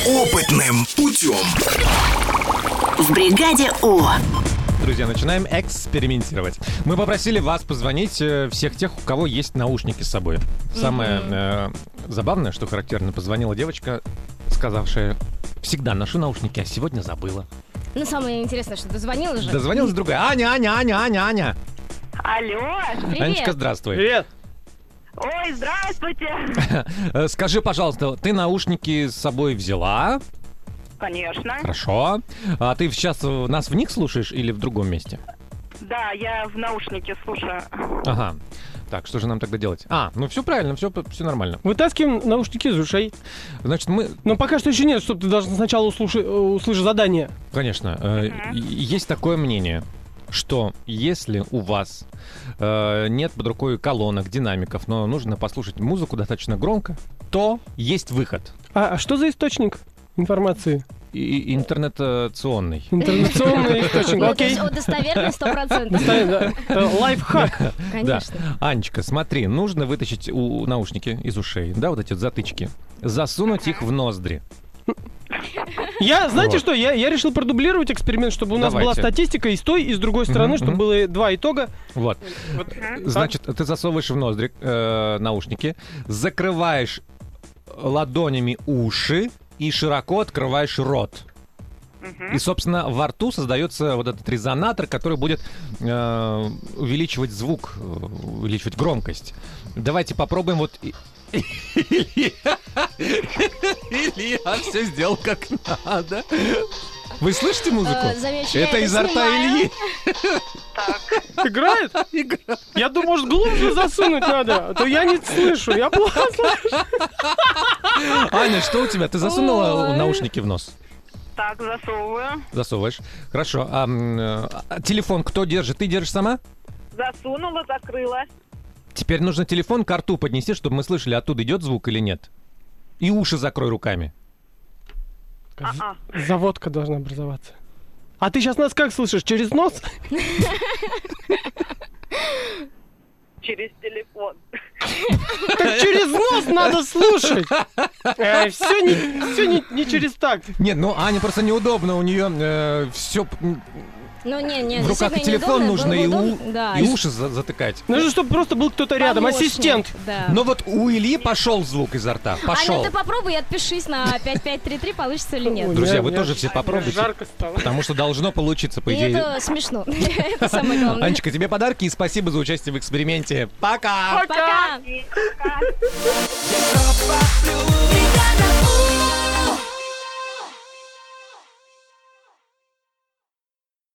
Опытным путем. В бригаде У. Друзья, начинаем экспериментировать. Мы попросили вас позвонить всех тех, у кого есть наушники с собой. Самое забавное, что характерно, позвонила девочка, сказавшая: всегда ношу наушники, а сегодня забыла. Ну, самое интересное, что дозвонилась же. Дозвонилась другая. Аня. Алло, Привет. Анечка, здравствуй. Привет. ой, здравствуйте. Скажи, пожалуйста, ты наушники с собой взяла? Конечно. Хорошо. А ты сейчас нас в них слушаешь или в другом месте? Да, я в наушнике слушаю. Ага. Так, что же нам тогда делать? Ну все правильно, все нормально. Вытаскиваем наушники из ушей. Значит, мы... Но пока что еще нет, чтобы ты должен сначала услышать задание. Конечно. Есть такое мнение, что если у вас нет под рукой колонок, динамиков, но нужно послушать музыку достаточно громко, то есть выход. А что за источник информации? Интернетационный. Интернационный источник, Ну, то окей. есть достоверный 100%. Лайфхак. Конечно. Анечка, смотри, нужно вытащить наушники из ушей, да, вот эти вот затычки, засунуть их в ноздри. Знаете Вот. что, я решил продублировать эксперимент, чтобы у нас была Давайте. статистика и с той, и с другой стороны, чтобы было два итога. Вот. Значит, ты засовываешь в ноздри наушники, закрываешь ладонями уши и широко открываешь рот. И, собственно, во рту создается вот этот резонатор, который будет увеличивать звук, увеличивать громкость. Давайте попробуем вот... Илья все сделал как надо. Вы слышите музыку? Замечу, я Это изо рта снимаю. Ильи. Играет? Я думаю, может, глубже засунуть надо, а то я не слышу, я плохо слышу. Аня, что у тебя? Ты засунула Ой. наушники в нос? Так, засовываю. Засовываешь. Хорошо. А телефон кто держит? Ты держишь сама? Засунула, закрыла. Теперь нужно телефон к рту поднести, чтобы мы слышали, оттуда идет звук или нет. И уши закрой руками. Заводка должна образоваться. А ты сейчас нас как слышишь? Через нос? Через телефон. Так через нос надо слушать. Все не через так. Нет, ну Ане просто неудобно, у нее все... Ну, не, В руках и телефон нужно, и уши затыкать. Нужно, чтобы просто был кто-то рядом, ассистент. Да. Но вот у Ильи пошел звук изо рта. Аня, Пошел. ты попробуй и отпишись на 5533, получится или нет. Друзья, вы тоже все попробуйте. Жарко стало. Потому что должно получиться, по И идее. это смешно. Это самое главное. Анечка, тебе подарки и спасибо за участие в эксперименте. Пока! Пока! Пока. Европа плюс.